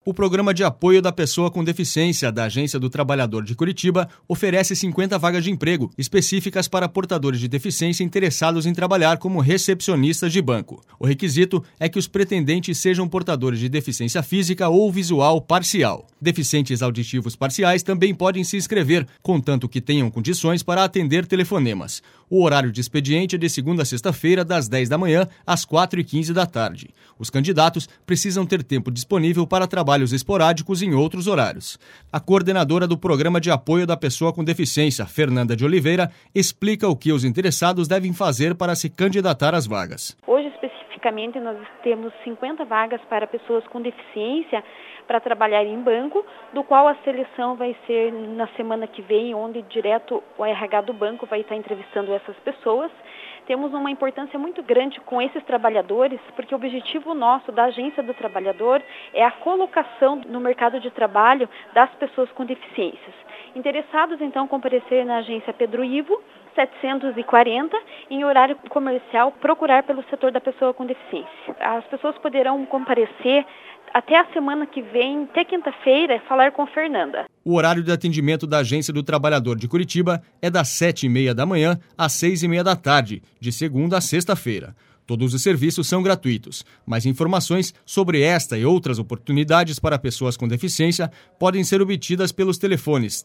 O Programa de Apoio da Pessoa com Deficiência da Agência do Trabalhador de Curitiba oferece 50 vagas de emprego específicas para portadores de deficiência interessados em trabalhar como recepcionistas de banco. O requisito é que os pretendentes sejam portadores de deficiência física ou visual parcial. Deficientes auditivos parciais também podem se inscrever, contanto que tenham condições para atender telefonemas. O horário de expediente é de segunda a sexta-feira, das 10 da manhã às 4h15 da tarde. Os candidatos precisam ter tempo disponível para trabalhos esporádicos em outros horários. A coordenadora do Programa de Apoio da Pessoa com Deficiência, Fernanda de Oliveira, explica o que os interessados devem fazer para se candidatar às vagas. Hoje, especificamente, nós temos 50 vagas para pessoas com deficiência para trabalhar em banco, do qual a seleção vai ser na semana que vem, onde direto o RH do banco vai estar entrevistando essas pessoas. Temos uma importância muito grande com esses trabalhadores, porque o objetivo nosso da Agência do Trabalhador é a colocação no mercado de trabalho das pessoas com deficiências. Interessados, então, comparecer na agência Pedro Ivo, 740, em horário comercial, procurar pelo setor da pessoa com deficiência. As pessoas poderão comparecer até a semana que vem, até quinta-feira, falar com Fernanda. O horário de atendimento da Agência do Trabalhador de Curitiba é das 7h30 da manhã às 6h30 da tarde, de segunda a sexta-feira. Todos os serviços são gratuitos. Mais informações sobre esta e outras oportunidades para pessoas com deficiência podem ser obtidas pelos telefones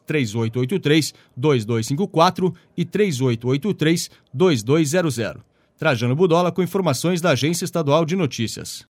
3883-2254 e 3883-2200. Trajano Budola com informações da Agência Estadual de Notícias.